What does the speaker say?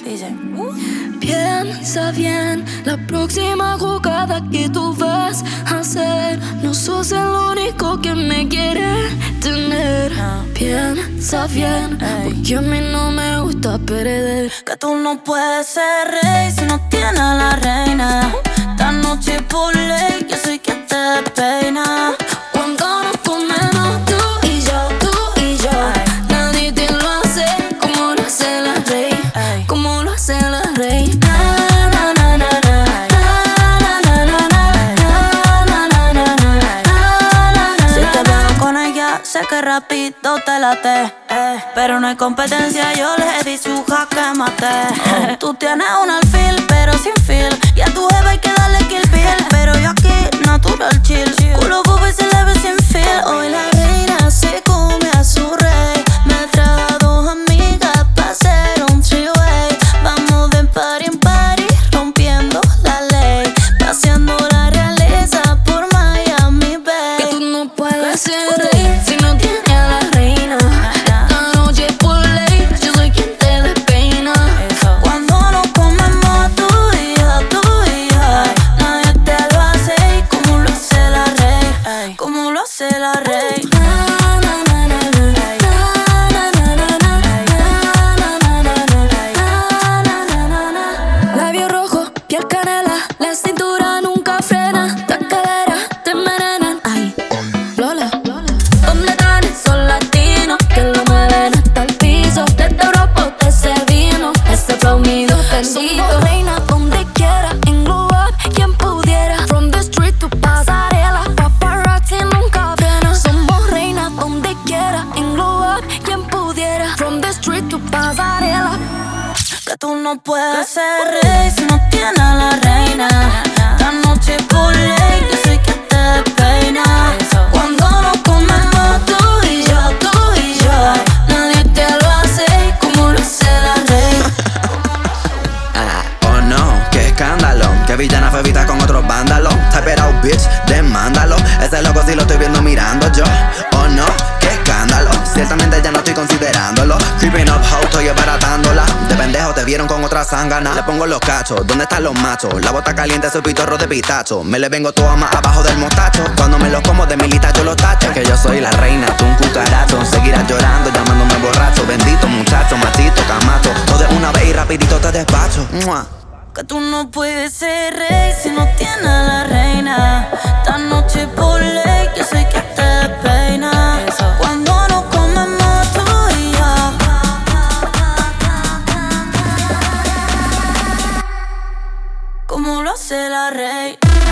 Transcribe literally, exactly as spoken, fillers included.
Dice Piensa bien, la próxima jugada que tú vas a hacer. No sos el único que me quiere tener. no. Piensa bien, Ey. porque a mí no me gusta perder. Que tú no puedes ser rey si no tienes a la reina. Esta noche por ley yo soy quien te peina. Cuando nos comemos tú y yo, tú y yo, Ay. nadie te lo hace como lo hace la rey, Ay. como lo hace la rey. Si te veo con ella, sé que rápido te late, eh. Pero no hay competencia, yo le di su jaque mate. Tú tienes un alfil, pero sin feel. Y a tu jefe hay que darle kill bill. Pero yo aquí, natural chill. Culo bobo y se le ve sin feel. Hoy la reina se come a su rey. Me trae a dos amigas pa' hacer un three-way. Vamos de party en party, rompiendo la ley. Paseando la realeza por Miami Bay. Que tú no puedes ser rey si no tienes a la reina. Esta noche por ley yo soy quien te despeina. Cuando nos comemos tú y yo, tú y yo, nadie te lo hace y como lo hace la rey, como lo hace la rey. Labio rojo, piel canela, la cintura nunca frena. Las caderas te envenenan. Ay, Lola, ¿dónde están esos latinos que lo mueven hasta el piso? Desde Europa te servimos ese flow mío bendito. Somos reina donde quiera, en glow up, quien pudiera. From the street to pasarela, paparazzi nunca frena. Somos reina donde quiera, en glow up, quien pudiera. From the street to pasarela. Que tú no puedes ser rey si no tienes a la reina. Esta noche por ley yo soy quien te peina. Cuando nos comemos tú y yo, tú y yo, nadie te lo hace y como lo hace la rey. Ah, oh no, qué escándalo. Que villana fue vista con otros vándalos. Type it out, bitch, demándalo. Ese loco sí lo estoy viendo mirando yo. Oh no, qué escándalo. Ciertamente ya no estoy considerándolo. Creeping up, how estoy baratándola. De pendejo te vieron con otra zángana. Le pongo los cachos, ¿dónde están los machos? La bota caliente, soy pitorro de pistacho. Me le vengo todo más abajo del mostacho. Cuando me los como de mi lista yo los tacho. Que yo soy la reina, tú un cucaracho. Seguirás llorando, llamándome borracho. Bendito muchacho, machito, camacho. Todo de una vez y rapidito te despacho. ¡Mua! Que tú no puedes ser rey si no tienes a la reina. Esta noche por ley yo soy quien te peina. Cuando nos comemos tú y yo, como lo hace la rey.